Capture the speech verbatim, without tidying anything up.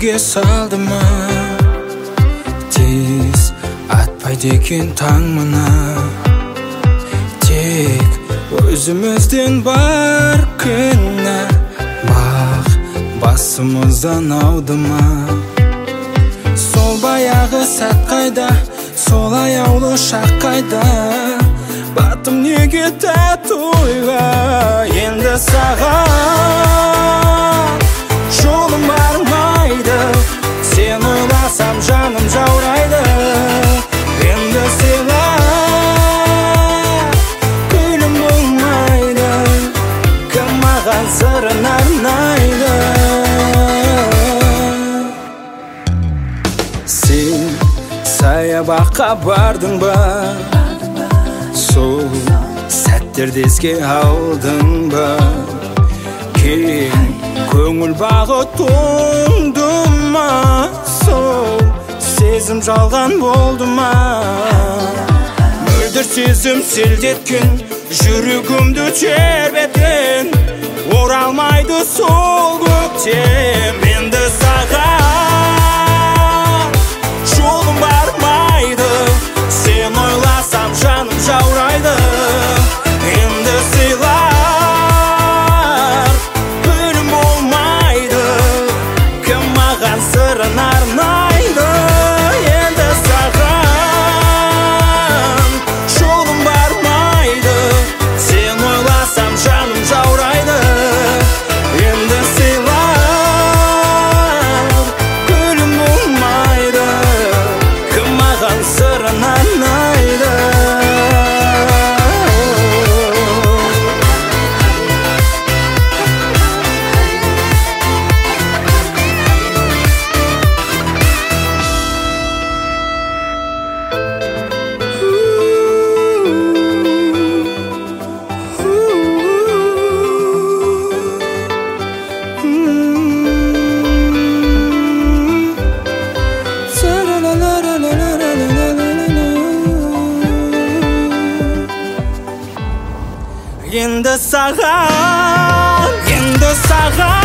көңілге салды ма? Тез атпайды екен таң мына. Тек өзімізден бар күнә, бақ басымыздан ауды ма? Сол баяғы сәт қайда, сол аяулы шақ қайда? Батым неге тәтті ойға? Енді саған жолым бармайды, сен ойласам жаным жаурайды. Енді сыйлап күлім болмайды, кім маған сырын арнайды? Сен саябаққа бардың ба? Сол сәттерді еске алдың ба? Кең көңіл бағы тоңды ма? Сол сезім жалған болды ма? Мөлдір сезім селдеткен жүрегімді тербеткен, оралмайды сол көктем. Енді саған жолым бармайды, сен ойласам жаным жаурайды. Енді сыйлар күнім болмайды, кім маған сырын арнайды? Енді саған жолым бармайды, сен ойласам жаным жаурайды. Енді сыйлар күнім болмайды, кім маған сырын арнайды? Енді саған, енді саған